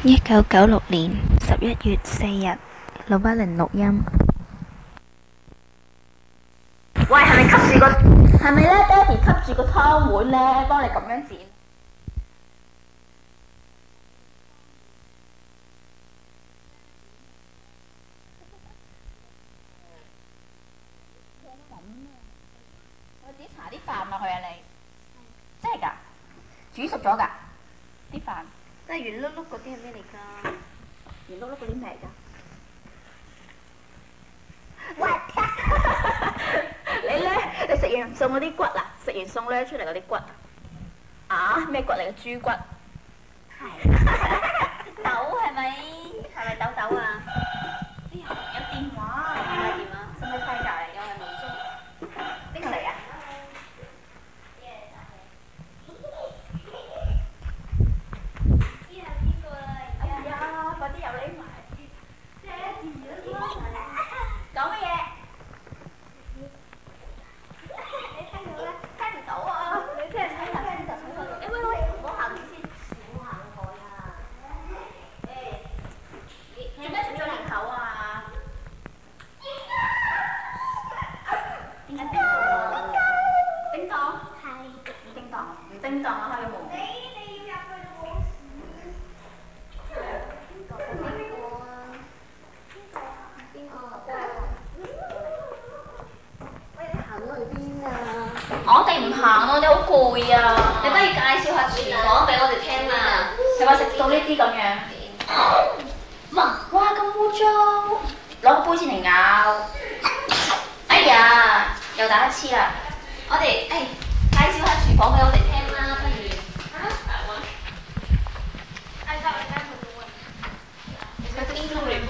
1996年11月4日，老巴寧錄音。 喂，係咪吸住個？係咪咧？爹哋吸住個湯碗咧，幫你咁樣剪。我自己搽啲飯落去啊！你真係㗎？煮熟咗㗎？啲飯即係圓碌碌嗰啲係咩嚟㗎？ 圓碌碌嗰啲咩嚟㗎？ 喂！ 你咧，你食完餸嗰啲骨啊，食完餸咧出嚟嗰啲骨啊，咩骨嚟嘅？豬骨。係。豆係咪？係咪豆豆啊？哎呀，有電話。係咪點啊？使唔使揮隔離？有人冇中。邊個嚟啊？哎呀，快啲又匿埋。講乜嘢？你聽到咧？聽唔到啊！你聽唔聽啊？聽就睇佢。誒喂喂，唔好行住先，唔好行開啊！誒，做咩出咗門口啊？點解叮當啊？叮當？係。唔叮當，唔叮當啊！開咗門。你要入去冇事。邊個啊？邊個啊？喂，你行咗去邊啊？我哋唔行咯，我哋好攰啊！你不如介紹下廚房俾我哋聽啦。係話食到呢啲咁樣。哇！咁污糟，攞個杯先嚟咬。哎呀，又打一次啦！我哋介紹下廚房俾我哋聽啦，不如。佢邊度嚟㗎？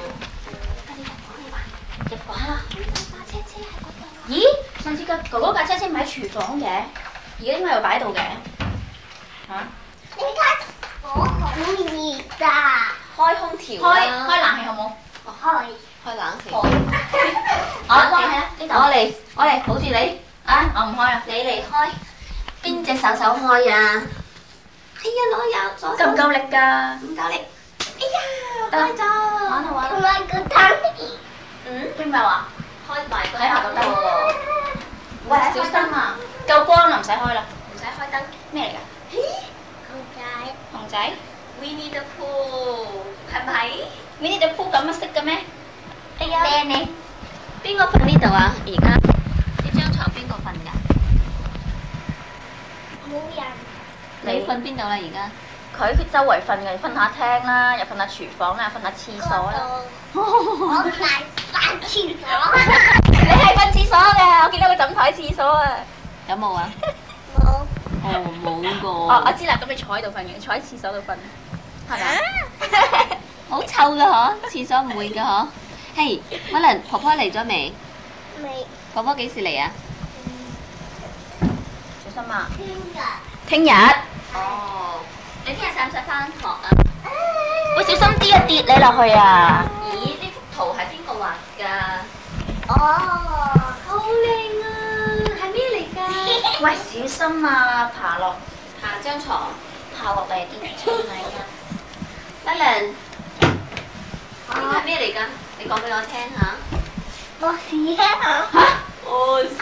入房啦！架車車喺嗰度。咦？上次個哥哥架車車唔喺廚房嘅，而家點解又擺喺度嘅？嚇？ 你睇我好熱㗎， 開空調啦！開冷氣好冇？ 開冷氣。我嚟啊！呢度。我嚟，抱住你。啊！我唔開啊！ 你嚟開，邊隻手開啊？係啊，攞右左手。 夠唔夠力㗎？ 唔夠力。哎呀，開咗。 玩啊玩啊！ 同埋個燈。 邊咪話？ 開埋個睇下個燈喎。喂，小心啊！夠光啦，唔使開啦。 唔使開燈。 咩嚟㗎？ 熊仔。 熊仔 Winnie the Pooh 係咪？ ？Winnie the Pooh咁樣識嘅咩？哎呀！ 靚你。邊個瞓呢度啊？而家呢張床邊個瞓㗎？冇人。 你瞓邊度啦？而家？佢周圍瞓嘅，瞓下廳啦，又瞓下廚房啦，瞓下廁所啦。 我係瞓廁所。 你係瞓廁所嘅，我見到個枕頭喺廁所啊。有冇啊？ 冇。 哦，冇個。哦，我知啦，咁你坐喺度瞓嘅，坐喺廁所度瞓，係咪？ 好臭噶嗬，廁所唔會噶嗬。嘿，可能婆婆嚟咗未？ 未。 婆婆幾時嚟啊？ 小心啊！ 聽日。 聽日。 哦，你聽日使唔使翻學啊？ 喂，小心啲啊，跌你落去啊！ 咦，呢幅圖係邊個畫㗎？ 哦。 好靚啊！係咩嚟㗎？ 喂，小心啊，爬落下張床。 爬落嚟跌出嚟啊！ 德倫，呢個係咩嚟㗎？你講俾我聽下。 我屎啊！ 屙屎。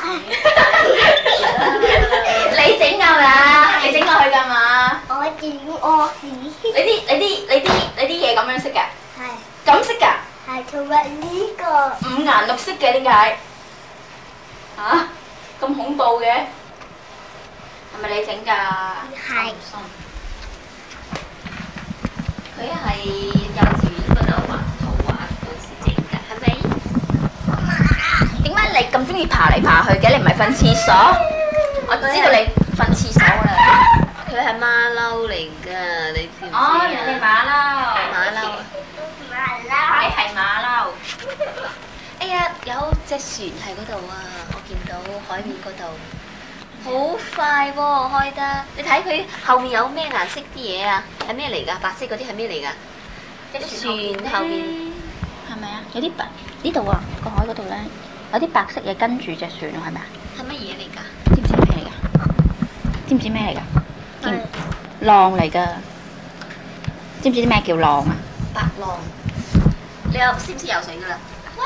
你整㗎啦？你整落去㗎嘛？ 我整我屎。 你啲嘢咁樣色㗎？ 係。 咁色㗎？ 係同埋呢個。 五顏六色嘅點解？嚇？咁恐怖嘅？係咪你整㗎？ 係。 佢係幼稚園嗰度畫圖畫老師整㗎，係咪？ 點解你咁中意爬嚟爬去嘅？你唔係瞓廁所？我知道你瞓廁所啦。 佢係馬騮嚟㗎，你知唔知啊？ 哦，人哋馬騮。 馬騮啊！ 你係馬騮。 哎呀，有隻船喺嗰度啊！我見到海面嗰度，好快喎，開得。你睇佢後面有咩顏色啲嘢啊？係咩嚟㗎？白色嗰啲係咩嚟㗎？隻船後面係咪啊？有啲白呢度啊，個海嗰度咧有啲白色嘢跟住隻船喎，係咪啊？ 係乜嘢嚟㗎？ 知唔知咩嚟㗎？知唔知咩嚟㗎？浪嚟㗎。 知唔知啲咩叫浪啊？ 白浪。你又識唔識游水㗎啦？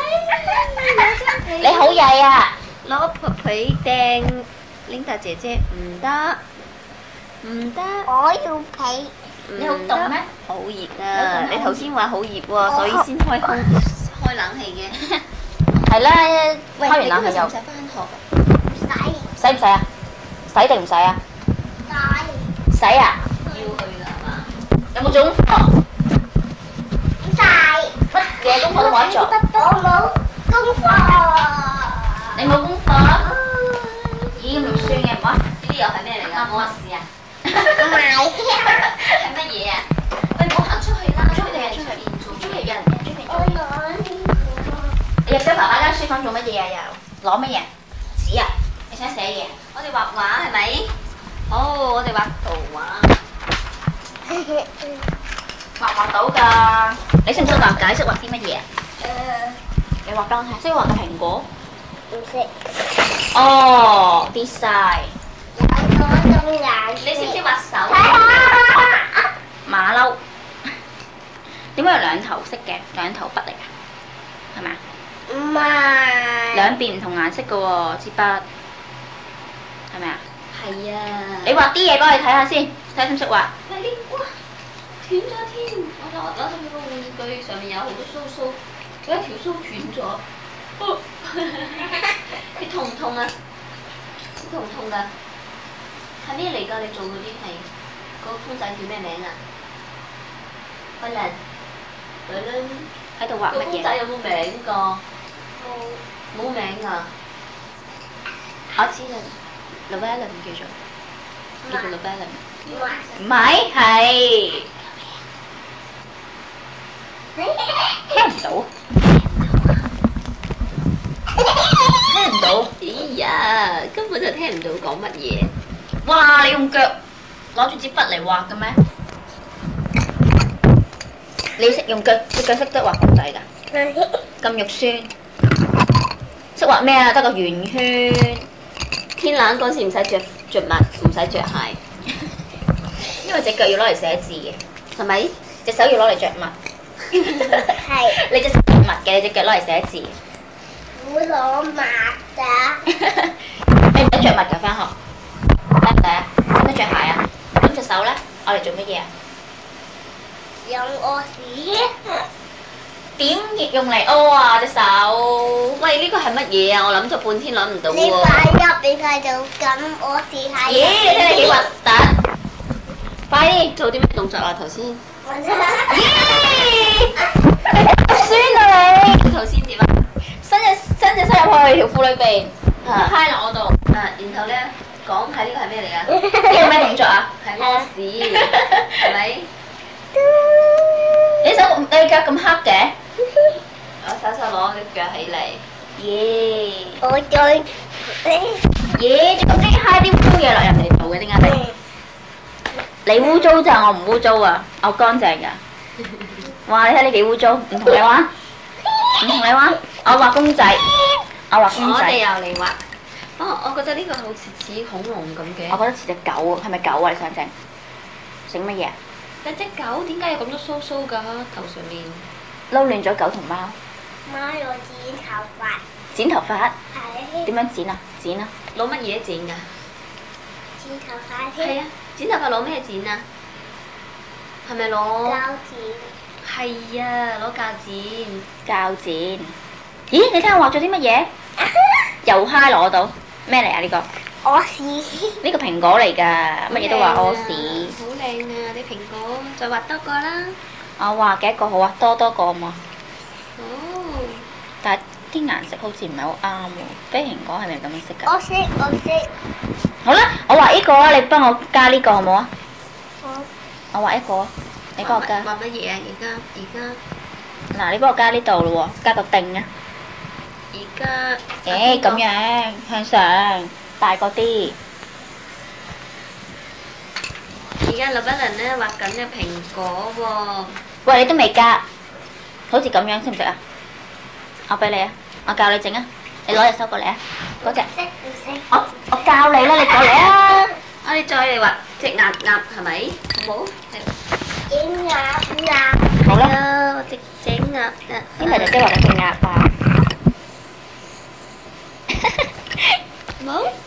你好曳啊！ 攞佢掟Linda姐姐唔得，唔得。 我要被。 你好凍咩？ 好熱啊！你頭先話好熱喎，所以先開冷氣嘅。 係啦， 喂， 開完冷氣又你今日使唔使翻學？ 洗使唔使啊？使定唔使啊？ 洗使啊！ 要去㗎係嘛？ 有冇做功課？ 洗。 乜嘢功課都冇得做？ 我冇功課。 你冇功課？咦，咁唔算嘅，唔好啊！ 呢啲又係咩嚟㗎？我話試啊！ 唔係。 係乜嘢啊？喂，唔好行出去啦！ 出去定係出去？出去有人嘅，出去做嘢。 我你入咗爸爸間書房做乜嘢啊？又攞乜嘢？紙啊？你想寫嘢？ 我哋畫畫係咪？好，我哋畫圖畫。 畫到㗎。你識唔識畫解釋畫啲乜嘢啊？你畫俾我睇，識畫個蘋果。 唔識。 哦，design。 有嗰種顏色。 你識唔識畫手？ 馬騮。點解有兩頭色嘅？兩頭筆嚟㗎？係咪啊？ 唔係。 兩邊唔同顏色嘅喎，支筆。係咪啊？ 係啊。 你畫啲嘢俾我哋睇下先，睇下識唔識畫。 喂，呢哇斷咗添！我攞到佢個玩具上面有好多鬚鬚，有一條鬚斷咗。你痛唔痛啊？你痛唔痛㗎？係咩嚟㗎？你做嗰啲係嗰個公仔叫咩名啊？威廉，威廉喺度畫乜個公仔嘢？ 有冇名㗎？冇名㗎。 我知啦 ，Llewellyn 叫做 Llewellyn。 唔係。 唔係，係聽唔到。聽唔到。 哎呀，根本就聽唔到講乜嘢。 哇！你用腳攞住支筆嚟畫嘅咩？你識用隻腳識得畫公仔㗎？咁肉酸。識畫咩啊？得個圓圈。 天冷嗰時唔使着襪，唔使着鞋， 因為隻腳要攞嚟寫字嘅， 係咪？ 隻手要攞嚟着襪。 係。 你隻手着襪嘅，你隻腳攞嚟寫字。 會攞抹㗎。 你唔使着襪㗎，翻學。得唔得啊？使唔使着鞋啊？咁隻手咧，我嚟做乜嘢啊？ 用屙屎。 點用嚟屙啊隻手？ 喂，呢個係乜嘢啊？我諗咗半天諗唔到你喎。 快入，你快就咁屙屎係。 咦！你睇你幾核突！快啲！ 做啲咩動作啊？頭先？ 咦！酸啊你！ 頭先點啊？ 伸隻手入去條褲裏邊， 啊揩落我度。 然後咧講睇呢個係咩嚟㗎？ 呢個咩動作啊？ 係屙屎，係咪？ 你腳咁黑嘅？ 我手攞隻腳起嚟。 耶！ 我再。 耶！仲識揩啲污嘢落人哋度嘅，點解你？你污糟咋，我唔污糟啊，我乾淨㗎。哇！你睇你幾污糟，唔同你玩，唔同你玩。我畫公仔，我畫公我哋仔。 又嚟畫。哦，我覺得呢個好似恐龍咁嘅。 我覺得似隻狗啊，係咪狗啊？你想整？整乜嘢啊？ 但隻狗點解有咁多鬚鬚㗎？頭上面。 撈亂咗狗同貓。 媽要剪頭髮。 剪頭髮？ 係。 點樣剪啊？剪啊！ 攞乜嘢剪㗎？ 剪頭髮添。 係啊，剪頭髮攞咩剪啊？係咪攞？ 膠剪。 係啊，攞鉸剪。 鉸剪。咦？你睇我畫咗啲乜嘢？又揩攞到咩嚟啊？呢個？ 屙屎。 呢個蘋果嚟㗎，乜嘢都話屙屎。 好靚啊！啲蘋果，再畫多個啦。 我畫幾多個好啊？多個好嘛？ 哦。 但係啲顏色好似唔係好啱喎。飛蘋果係咪咁樣色㗎？ 我識。 好啦，我畫呢個啊，你幫我加呢個好冇啊？ 好。 我畫一個啊，你幫我加。 畫乜嘢啊？而家。 嗱，你幫我加呢度咯喎，加個定啊。 而家。 咁樣向上，大個啲。 而家立不能咧畫緊嘅蘋果喎。 喂，你都未加，好似咁樣識唔識啊？我俾你啊，我教你整啊，你攞隻手過嚟啊，嗰隻。 識唔識？ 我教你啦，你過嚟啊。 我哋再嚟畫。 隻鴨係咪？好冇？ 整鴨好啦， 啊，我整鴨啊！ 邊個姐姐話緊隻鴨啊？ 冇？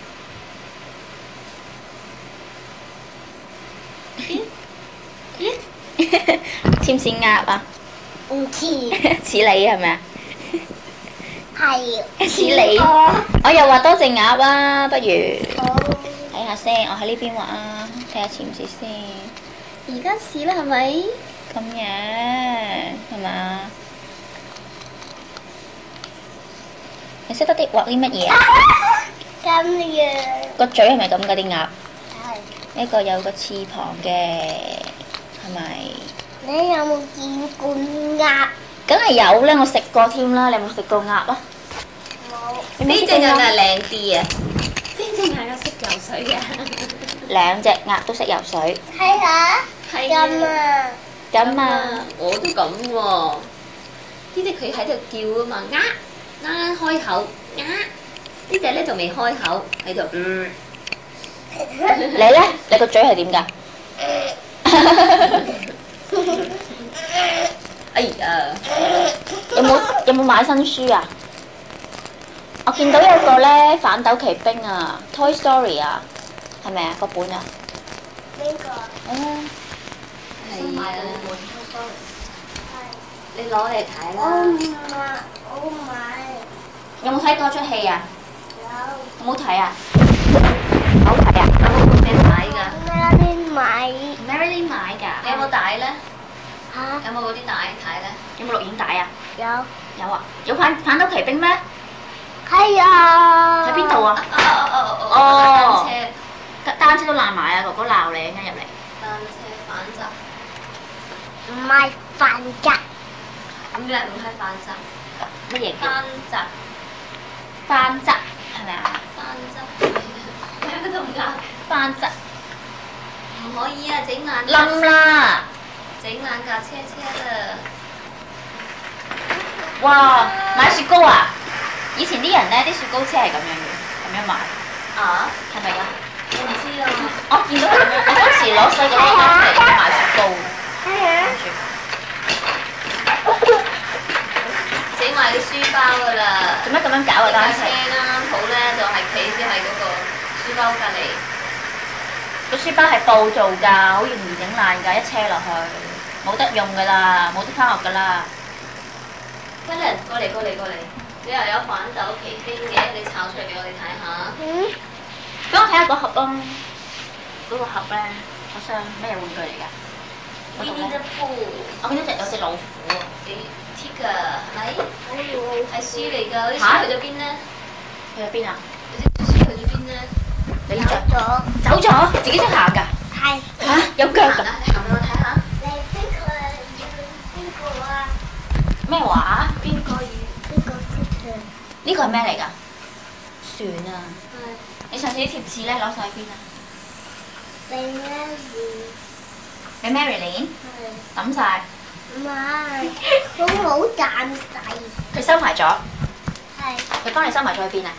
似唔似鴨啊？ 唔似似你係咪啊？ 係似你，我又畫多隻鴨啦，不如好睇下先，我喺呢邊畫啊，睇下似唔似先。 而家試啦，係咪？ 咁樣係嘛？你識得啲畫啲乜嘢啊？ 咁樣個嘴係咪咁嗰啲鴨？ 係。 呢個有個翅膀嘅，係咪？ 你有冇見過鴨？ 梗係有啦，我食過添啦。你有冇食過鴨啊？ 冇。 你冇邊隻鴨係靚啲啊？邊隻鴨識游水啊？ 兩隻鴨都識游水。 睇下。 係啊咁啊。 咁啊， 我都咁喎。呢隻佢喺度叫啊嘛，開口，呢隻咧就未開口，喺度你咧？你個嘴係點㗎？ 哎呀， 有冇買新書啊？我見到有個咧反斗奇兵啊，Toy Story 啊，係咪啊？個本啊？ 邊個？ 係啊，你攞嚟睇我啦。 唔買，我買。 有冇睇嗰出戲啊？ 有。 好唔好睇啊？好睇啊有冇本俾買㗎？ 咩啲買？ ！Marilyn 買㗎。 你有冇帶咧？ 嚇？ 有冇嗰啲帶睇咧？ 有冇錄影帶啊？ 有。 有啊。有反斗奇兵咩？ 係啊。 喺邊度啊？ 單車， 單車都爛埋啊！哥哥鬧你啱入嚟。 單車反側， 唔係飯汁。 咁你唔係反側， 乜嘢叫翻側， 翻側係咪啊？ 翻側，兩個都唔啱。 翻側唔可以啊！整爛冧啦！ 整爛架車啦！ 哇！買雪糕啊！以前啲人咧啲雪糕車係咁樣嘅，咁樣賣， 啊？ 係咪㗎？ 我唔知啊。 我見到佢咁樣，我嗰時攞細個攞翻嚟買雪糕， 整埋啲書包㗎啦。 做咩咁樣搞啊？單架車車啦，好咧就係企先係嗰個書包隔離。 個書包係布做㗎，好容易整爛㗎，一車落去冇得用㗎啦，冇得翻學㗎啦。 過嚟，你又有反斗奇兵嘅，你炒出嚟俾我哋睇下。 俾我睇下個盒啊！嗰個盒咧，嗰箱咩玩具嚟㗎？嗰度 Winnie 咧 the Pooh， 我見到有隻老虎喎。 Tigger 係咪？係書嚟㗎，嗰啲書去咗邊咧？ 去咗邊啊？ 嗰啲書去咗邊咧？ 你呢隻走咗，自己識行㗎？ 係。 嚇，有腳㗎？ 行啦，你行俾我睇下。 你邊個啊？ 咩話？ 邊個識呢個係咩嚟㗎？船啊！ 係。 你上次啲貼紙咧攞晒去邊啊？ 你俾 Marilyn 抌晒， 唔係，佢好賺細。 佢收埋咗， 係。 佢幫你收埋咗去邊啊？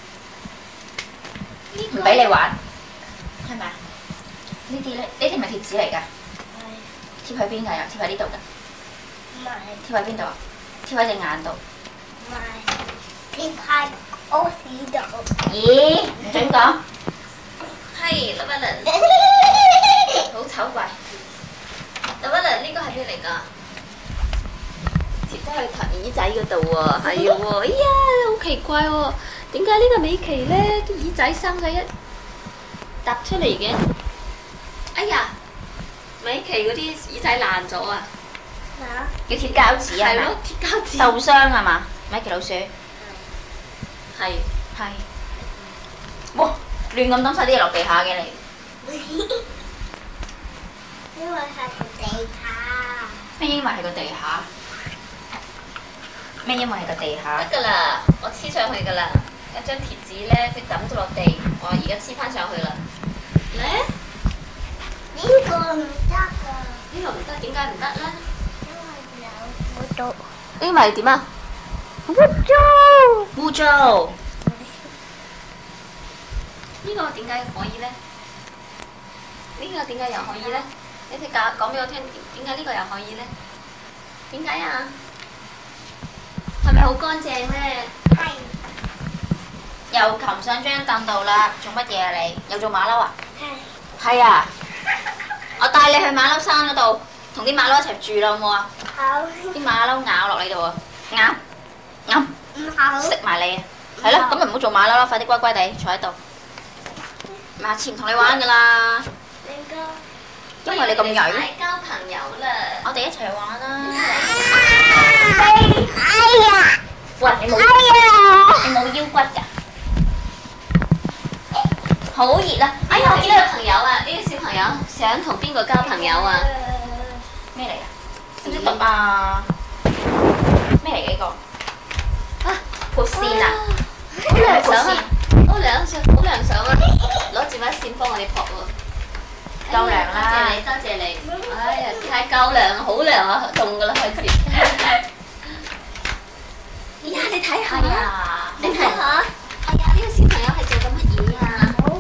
唔俾你玩，係咪啊？呢啲咧，呢啲唔係貼紙嚟㗎，貼喺邊㗎？又貼喺呢度㗎？ 唔係， 貼喺邊度啊？貼喺隻眼度。 唔係，貼喺屙屎度。 咦？唔准講。 係，立一輪，好醜怪。立一輪，呢個係咩嚟㗎？貼得去頭耳仔嗰度喎，係喎。哎呀，好奇怪喎，點解呢個美琪咧啲耳仔生咗一凸出嚟嘅？哎呀，美琪嗰啲耳仔爛咗啊！ 要貼膠紙啊？ 係咯，貼膠紙。 受傷係嘛？米奇老鼠。 係。 係。哇！亂咁抌晒啲嘢落地下嘅你。 因為係個地下。 咩因為係個地下？咩因為係個地下？ 得㗎啦，我黐上去㗎啦。有張貼紙咧，佢抌咗落地，我而家黐翻上去啦。咧？ 呢個唔得㗎， 呢個唔得，點解唔得咧？ 因為有好多呢咪點啊？ 污糟。 污糟。 呢個點解可以咧？ 呢個點解又可以咧？你哋講俾我聽，點解呢個又可以咧？點解啊？係咪好乾淨咧？ 又擒上張凳度啦，做乜嘢啊你？又做馬騮啊？係啊！我帶你去馬騮山嗰度，同啲馬騮一齊住啦，好冇啊？ 好。 啲馬騮咬落你度啊！咬， 唔好。 食埋你啊！係咯，咁咪唔好做馬騮啦，快啲乖乖地坐喺度。下次唔同你玩噶啦，因為你咁曳。 交朋友啦！ 我哋一齊玩啦！ 哎呀！ 喂，你冇腰骨㗎？好熱啊！ 哎呀，我見到個朋友啊，呢個小朋友想同邊個交朋友啊？ 咩嚟㗎？識唔識讀啊？咩嚟嘅呢個？撥線啊！ 好涼爽啊！好涼爽啊！攞住把線幫我哋撲喎。 夠涼啦！ 多謝你。哎呀，太夠涼，好涼啊，凍㗎啦開始。哎呀，你睇下啊！你睇下，哎呀，呢個小朋友係做緊乜嘢啊？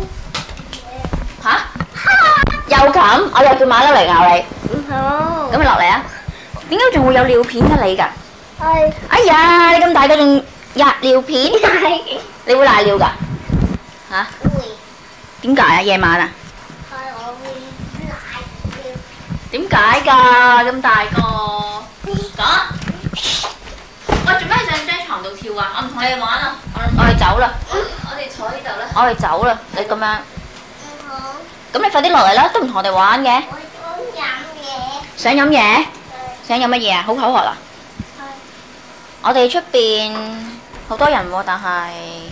嚇！又冚，我又叫馬騮嚟咬你。 唔好。 咁你落嚟啊！點解仲會有尿片嘅你㗎？ 係。 哎呀！你咁大個仲壓尿片？你會賴尿㗎？嚇？ 會。 點解啊？夜晚啊？ 係我會賴尿。 點解㗎？咁大個？講。喂，做咩上張床度跳啊？我唔同你哋玩啊！我哋走啦。 我哋坐呢度啦。 我哋走啦！你咁樣， 唔好。 咁你快啲落嚟啦！都唔同我哋玩嘅。 我想飲嘢。 想飲嘢？想飲乜嘢啊？好口渴啊！ 係。 我哋出邊好多人喎，但係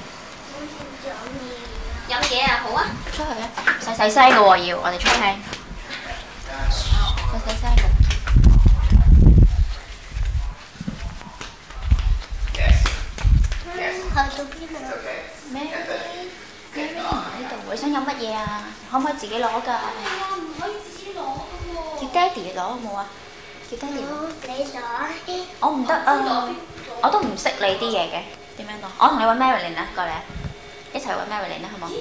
飲嘢啊，好啊！ 出去啊！細細聲嘅喎，要我哋出聲。細細聲嘅。 去到邊度？ 咩？咩唔喺度？你想飲乜嘢啊？可唔可以自己攞㗎？ 唔可以自己攞㗎喎。 叫爹哋攞好冇啊？叫爹哋攞。 你攞。 我唔得啊！我都唔識你啲嘢嘅，點樣講？我同你揾 Marilyn 啊，過嚟啊！一齊揾 Marilyn 啦，好冇？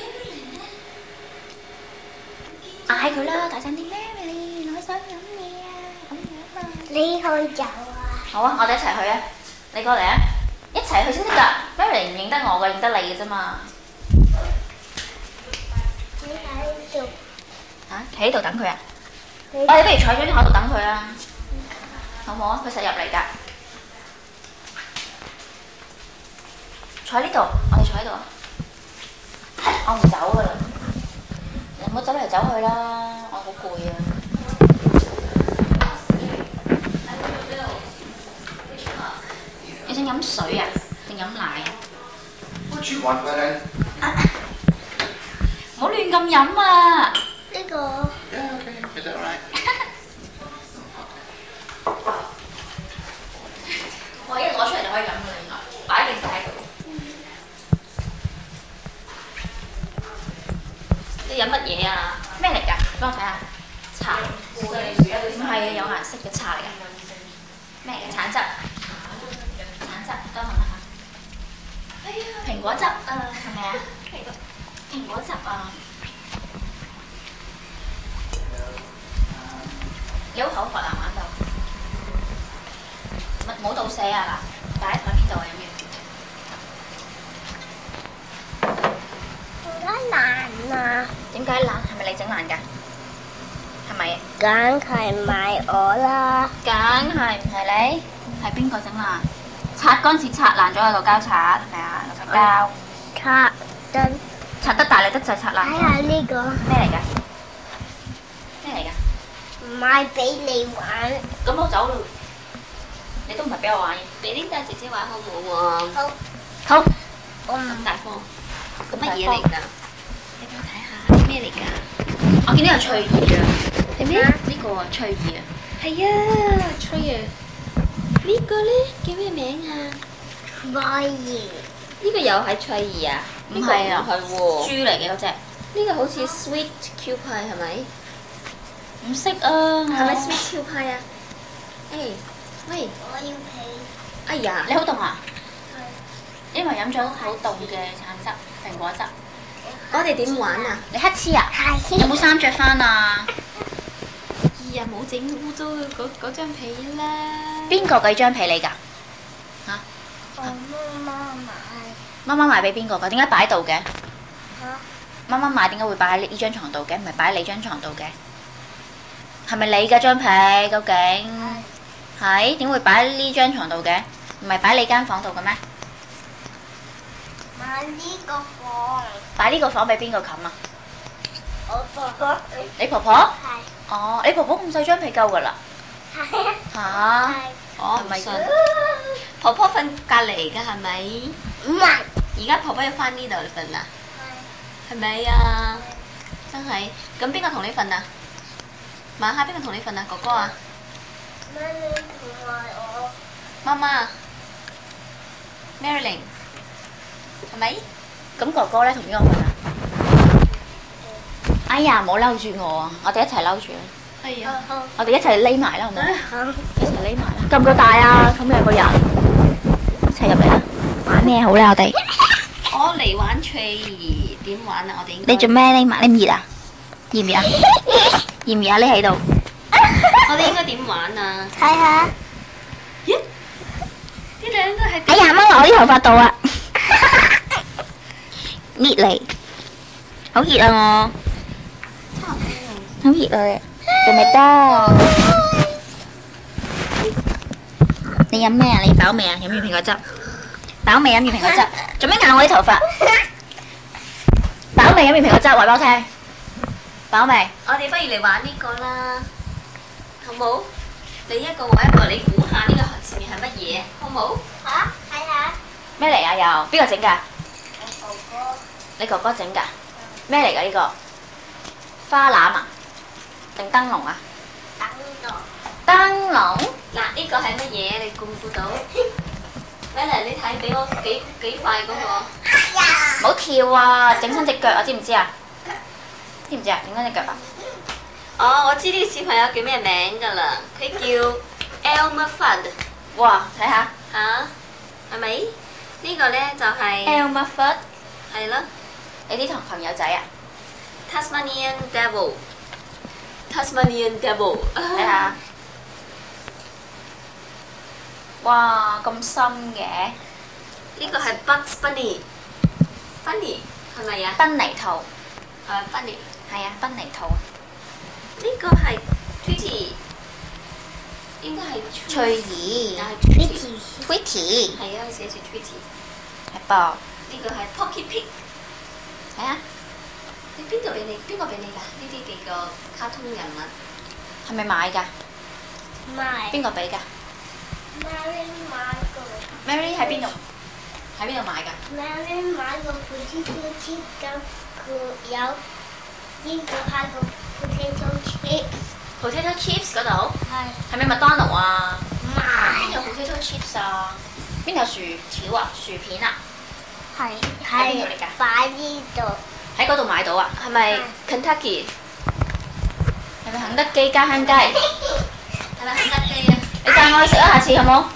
嗌佢啦，大聲啲 Marilyn，我想飲嘢啊！咁樣啊！ 你去走啊？ 好啊，我哋一齊去啊！你過嚟啊！一齊去先得㗎。Marilyn 唔認得我㗎，認得你嘅啫嘛。 你喺度。 嚇？企喺度等佢啊！我哋不如坐喺張台度等佢啊！好冇啊？佢實入嚟㗎。坐喺呢度，我哋坐喺度啊！我唔走㗎啦，你唔好走嚟走去啦，我好攰啊！你想飲水啊？定飲奶啊？ What you want, Valen? 唔好亂咁飲啊！ 呢個。 Yeah, okay. Is that right? 我一攞出嚟就可以飲㗎啦，原來擺定晒喺度。你飲乜嘢啊？咩嚟㗎？幫我睇下。茶。唔係有顏色嘅茶嚟㗎。咩嘅？橙汁。橙汁，等我聞下。蘋果汁啊，係咪啊？蘋果汁啊。你好口渴啊，玩到。冇倒瀉啊嗱，擺喺台邊度啊，飲完。 點解爛啊？ 點解爛？係咪你整爛㗎？係咪？ 梗係唔係我啦。 梗係唔係你？係邊個整爛？擦嗰陣時擦爛咗有個膠擦，係咪啊？有塊膠。 擦燈。 擦得大力得滯，擦爛睇咗。 下呢個。 咩嚟㗎？咩嚟㗎？ 唔係俾你玩。 咁我走咯。你都唔係俾我玩嘅。 俾Linda姐姐玩好冇喎？ 好。 好。 咁大方，咁乜嘢嚟㗎？你俾我睇下，咩嚟㗎？ 我見到有翠兒啊。 係咩？ 呢個啊，翠兒啊。 係啊，吹啊！呢個咧叫咩名啊？ 可以。 呢個又係翠兒啊？ 唔係啊， 係喎。 豬嚟嘅嗰隻。 呢個好似 Sweet Q 派係咪？ 唔識啊。 係咪 Sweet Q 派啊？誒，喂！ 我要皮。 哎呀， 你好凍啊？因為飲咗好凍嘅橙汁、蘋果汁。 我哋點玩啊？ 你乞嗤啊？有冇衫着翻啊？ 哎呀，冇整污糟嗰張被啦。 邊個俾張被你㗎？嚇？ 我媽媽買。 媽媽買俾邊個㗎？點解擺喺度嘅？ 嚇？ 媽媽買點解會擺喺呢張床度嘅？唔係擺喺你張床度嘅？係咪你嘅張被？究竟係點會擺喺呢張床度嘅？唔係擺喺你間房度嘅咩？ 買呢個房。 擺呢個房俾邊個冚啊？ 我婆婆。 你婆婆？ 係。 哦，你婆婆咁細張被夠㗎啦。 係。 嚇？ 我唔信。婆婆瞓隔離㗎係咪？ 唔係。 而家婆婆要翻呢度瞓啊？係咪啊？真係。咁邊個同你瞓啊？晚黑邊個同你瞓啊？哥哥啊？ 媽咪同埋我。 媽媽。Marilyn。係咪？ 咁哥哥咧同邊個瞓啊？哎呀，唔好嬲住我啊！我哋一齊嬲住啦！ 係啊。 我哋一齊匿埋啦，好唔好？一齊匿埋啦！夠唔夠大啊？咁兩個人一齊入嚟啦！玩咩好咧？我哋我嚟玩翠兒，點玩啊？我哋應該你做咩匿埋？你唔熱啊？熱唔熱啊？熱唔熱啊？匿喺度。 我哋應該點玩啊？ 睇下。 咦？呢兩個係哎呀，掹落我啲頭髮度啊！搣嚟，好熱啊我，好熱啊！做咪得？你飲咩啊？你飽未啊？飲完蘋果汁？飽未？飲完蘋果汁？做咩咬我啲頭髮？飽未？飲完蘋果汁？話俾我聽。飽未？ 我哋不如嚟玩呢個啦，好冇？你一個我一個，你估下呢個前面係乜嘢，好冇？ 嚇？睇下。 咩嚟啊？又邊個整㗎？ 我哥哥。 你哥哥整㗎？咩嚟㗎呢個？花籃啊？定燈籠啊？ 等咗。 燈籠？ 嗱，呢個係乜嘢？你估唔估到？Mela，你睇俾我幾塊嗰個？ 唔好跳啊！整親隻腳啊！知唔知啊？知唔知啊？整親隻腳啊！ 哦，我知呢個小朋友叫咩名㗎啦，佢叫 Elmer Fudd。 哇！睇下嚇，係咪？呢個咧就係 Elmer Fudd， 係咯你啲同朋友仔啊？ ，Tasmanian Devil。Tasmanian Devil。 睇下，哇！咁深嘅呢個係 Bugs Bunny。Bunny 係咪啊？ 賓尼兔， 係咪 Bunny？ 係啊，賓尼兔。 呢個係 Tweety，應該係翠兒但係 Tweety。 ，Tweety， 係啊，佢寫住 Tweety。 係噃。 呢個係 Pocky Pig。 睇下， 你邊個俾你？邊個俾你㗎？呢啲幾個卡通人物。 係咪買㗎？ 買。 邊個俾㗎 Mary 買個。 ？Mary 喺邊度？喺邊度買㗎？ Mary 買個 potato chip 咁，佢有呢個係個 potato chip。 Potato chips 嗰度係。 係咪麥當勞啊？ 買。 邊有 potato chips 啊？邊有薯條啊？薯片啊？ 係喺邊度嚟㗎擺呢度。 喺嗰度買到啊？ 係咪 Kentucky？ 係咪肯德基家鄉雞？ 係咪肯德基啊？ 你帶我去食啊！下次好冇？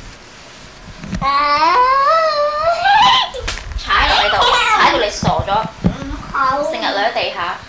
踩落你度，踩到你傻咗， 好。 成日掠喺地下。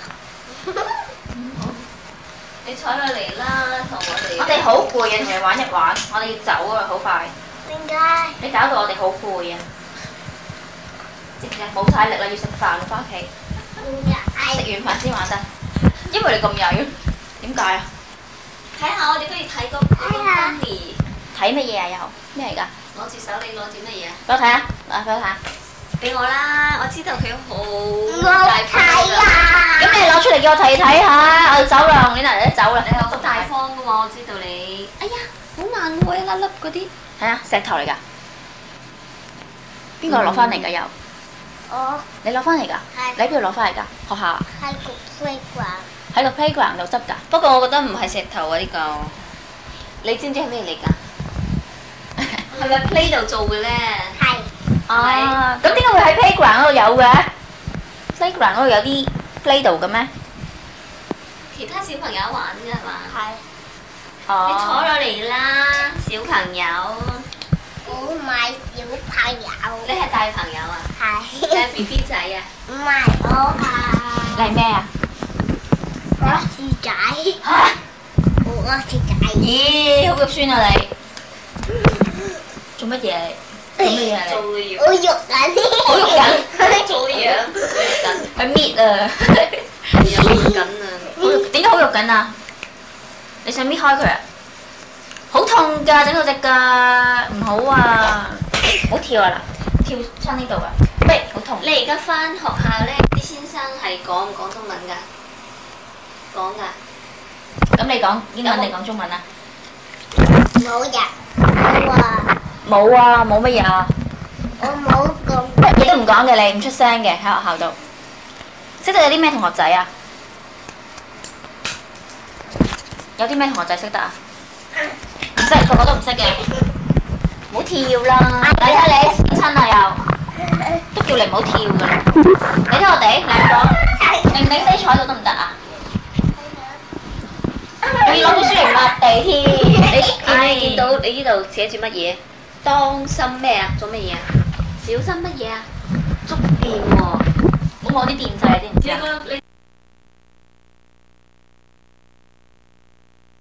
你坐落嚟啦，同我哋。 我哋好攰啊，同你玩一玩，我哋要走啊，好快。 點解？ 你搞到我哋好攰啊！知唔知啊？冇晒力啦，要食飯啦，翻屋企。 點解？ 食完飯先玩得。因為你咁曳。點解啊？ 睇下我哋不如睇個 Bunny。 睇乜嘢啊？又咩嚟㗎？ 攞住手，你攞住乜嘢啊？ 俾我睇下，俾我睇下。 俾我啦，我知道佢好我大方睇㗎。 啊！ 咁你攞出嚟叫我睇睇下，我哋走啦，你嗱你走啦。 你好大方㗎嘛，我知道你。哎呀，好硬喎，一粒粒嗰啲。 睇下石頭嚟㗎。邊個攞翻嚟㗎又？ 我你攞翻嚟㗎？ 係你喺邊度攞翻嚟㗎？學校啊？ 喺個 playground。 喺個 playground 度執㗎。 不過我覺得唔係石頭啊呢個。你知唔知係咩嚟㗎？係咪 play 度做嘅咧？ 係。 啊，咁點解會喺 playground 嗰度有嘅？playground 嗰度有啲 play 度嘅咩？ 其他小朋友玩啫係嘛？ 係。 你坐哦。 落嚟啦，小朋友。 我買小朋友。 你係大朋友啊？你係。 係 BB 仔啊？ 唔係我係。 你係咩啊？ 我是仔。 嚇！ 我是仔。 咦，好肉酸啊你！做乜嘢你？做乜嘢啊做嘢， 我肉緊。 好肉緊， 做嘢， 佢搣啊！ 有緊啊！ 好肉點解好肉緊啊？你想搣開佢啊？好痛㗎，整到隻腳唔好啊！唔好跳啊嗱，跳親呢度啊！喂，好痛！ 你而家翻學校咧，啲先生係講唔講中文㗎？講㗎。 咁你講英文定講中文啊？ 冇人。冇啊。 冇啊，冇乜嘢啊！ 我冇講。 乜嘢都唔講嘅你，唔出聲嘅喺學校度。識得有啲咩同學仔啊？有啲咩同學仔識得啊？唔識，個個都唔識嘅。唔好跳啦！你睇你親啊又，都叫你唔好跳㗎啦。你睇我哋兩個，明明飛坐喺度都唔得啊！仲要攞本書嚟抹地添。 你見到你呢度寫住乜嘢？當心咩啊？做乜嘢啊？小心乜嘢啊？觸電喎！ 冇摸啲電掣，知唔知啊？ 你